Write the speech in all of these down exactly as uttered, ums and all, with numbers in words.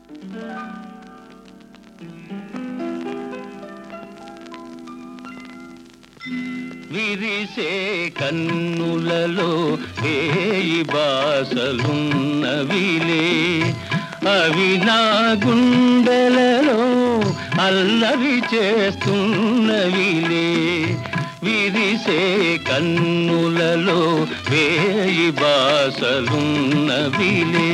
విరిసే కన్నులలో వేయి బాసలున్నవిలే, అవి నా గుండెలలో అల్లరి చేస్తున్నవిలే. విరిసే కన్నులలో వేయి బాసలున్నవిలే.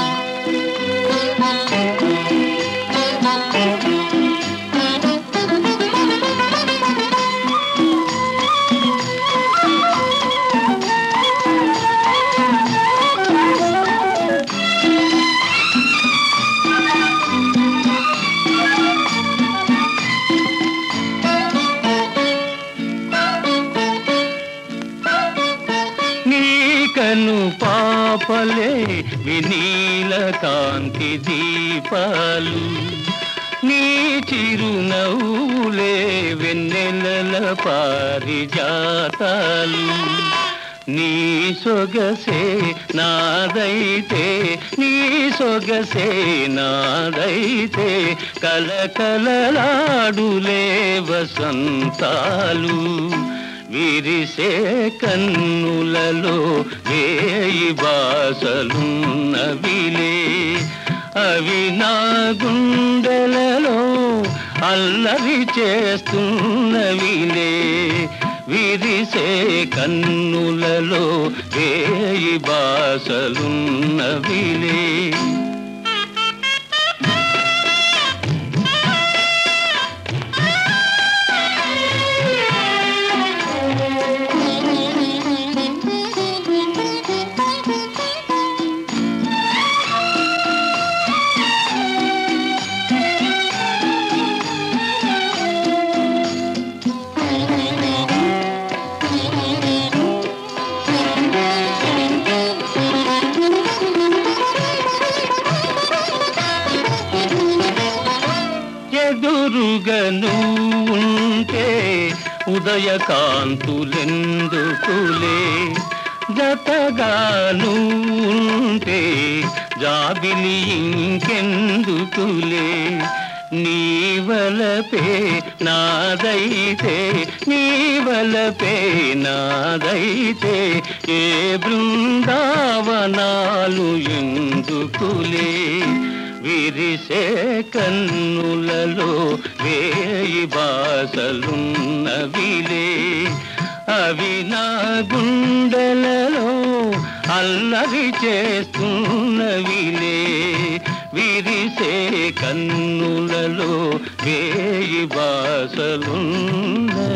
కను పాపలే వినీల కాంతి దీపాలు, నీ చిరునవ్వులే వెన్నెలల పారిజాతాలు. నీ సొగసే నాదైతే, నీ సొగసే నాదైతే కలకలలాడులే వసంతాలు. విరిసే కన్నులలో వేయి బాసలున్నవిలే, అవి నా గుండెలలో అల్లరి చేస్తున్నవిలే. విరిసే కన్నులలో వేయి బాసలున్నవిలే. ఎదురుగను ఉంటే ఉదయకాంతులెందుకులే, జతగాను ఉంటే జాబిలి ఇంకెందుకులే. నీవలపే నాదైతే, నీవలపే నాదైతే ఏ బృందావనాలు ఎందుకులే. విరిసే కన్నులలో వేయి బాసలున్నవిలే, అవి నా గుండెలలో అల్లరి చేస్తున్నవిలే. విరిసే కన్నులలో వేయి బాసలున్న